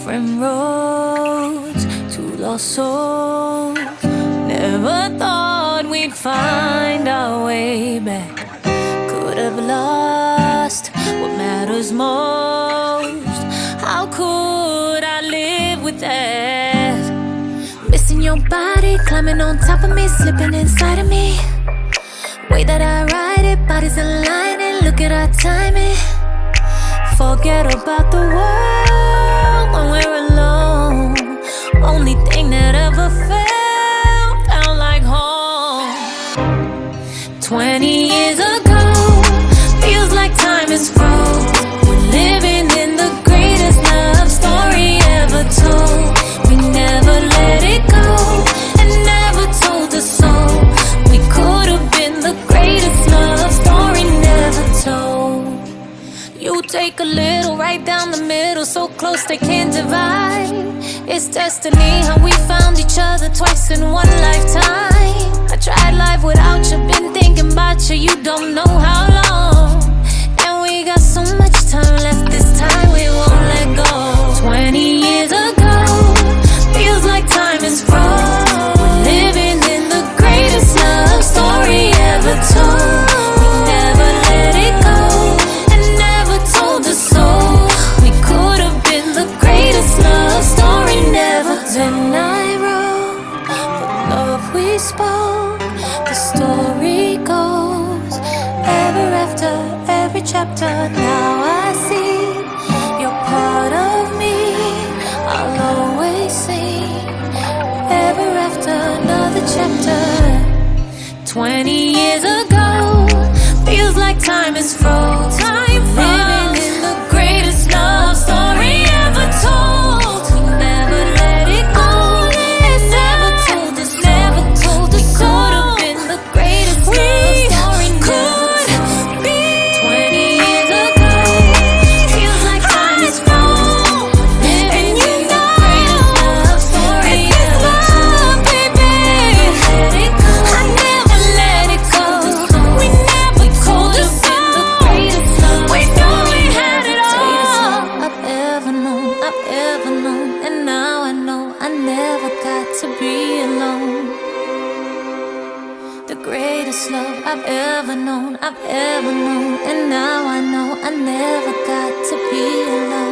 different roads, two lost souls. Never thought we'd find our way back. Could have lost what matters most. How could I live with that? Missing your body, climbing on top of me, slipping inside of me. Way that I ride it, bodies aligning, look at our timing. Forget about the world when we're alone. Only thing that ever felt like home. 20 years ago, feels like time is froze. We're living in the greatest love story ever told. We never let it go and never told us so. We could have been the greatest love story never told. You take a little right down the middle, so close they can't divide. It's destiny how we found each other twice in one lifetime. I tried life without you, been thinking about you, you don't know how long. And we got so much time left, this time we won't let go. 20 years ago, feels like time is froze. We're living in the greatest love story ever told. We never let it go and never told us so. We could have been the greatest love story never told. Then I wrote the love we spoke. The story goes ever after every chapter. Now I see you're part of me. I'll always sing ever after another chapter. 20 years ago, feels like time is froze. Time living in the greatest love story ever told. We never let it go. Never told us, never told us. We could have been the greatest love story never told. 20 years ago, feels like time is froze. Living in the greatest love story ever told. Baby, let it go. I never let it go. We never told us in the greatest love. We know we had it all. I've ever known, I've ever known, and now I know I never got to be alone. The greatest love I've ever known, I've ever known, and now I know I never got to be alone.